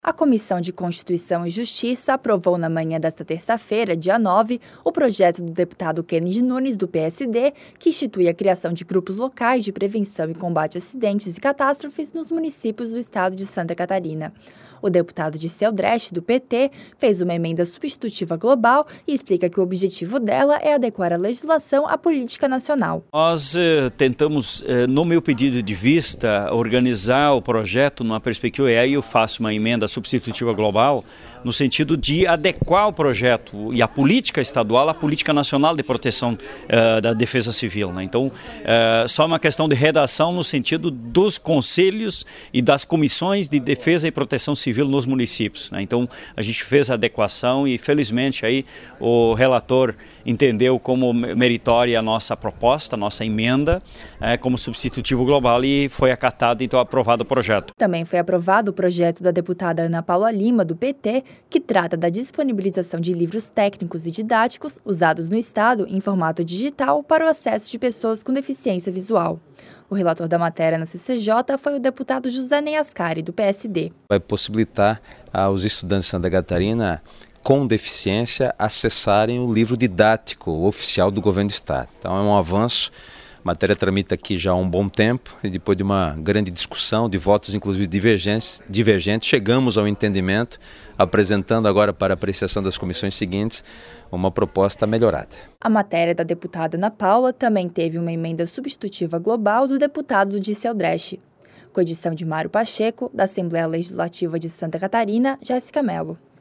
A Comissão de Constituição e Justiça aprovou na manhã desta terça-feira, dia 9, o projeto do deputado Kennedy Nunes, do PSD, que institui a criação de grupos locais de prevenção e combate a acidentes e catástrofes nos municípios do estado de Santa Catarina. O deputado Dirceu Dresch, do PT, fez uma emenda substitutiva global e explica que o objetivo dela é adequar a legislação à política nacional. Nós tentamos, no meu pedido de vista, organizar o projeto numa perspectiva, e aí eu faço uma emenda substitutiva global, no sentido de adequar o projeto e a política estadual à política nacional de proteção da defesa civil, né? Então, só uma questão de redação no sentido dos conselhos e das comissões de defesa e proteção civil nos municípios, né? Então, a gente fez a adequação e, felizmente, aí o relator entendeu como meritória a nossa proposta, a nossa emenda, como substitutivo global, e foi acatado, então aprovado o projeto. Também foi aprovado o projeto da deputada Ana Paula Lima, do PT, que trata da disponibilização de livros técnicos e didáticos usados no Estado em formato digital para o acesso de pessoas com deficiência visual. O relator da matéria na CCJ foi o deputado José Ney Ascari, do PSD. Vai possibilitar aos estudantes de Santa Catarina com deficiência acessarem o livro didático oficial do governo do Estado. Então é um avanço. A matéria tramita aqui já há um bom tempo e depois de uma grande discussão, de votos inclusive divergentes, chegamos ao entendimento, apresentando agora para apreciação das comissões seguintes uma proposta melhorada. A matéria da deputada Ana Paula também teve uma emenda substitutiva global do deputado Dirceu Dresch, com edição de Mário Pacheco, da Assembleia Legislativa de Santa Catarina, Jéssica Mello.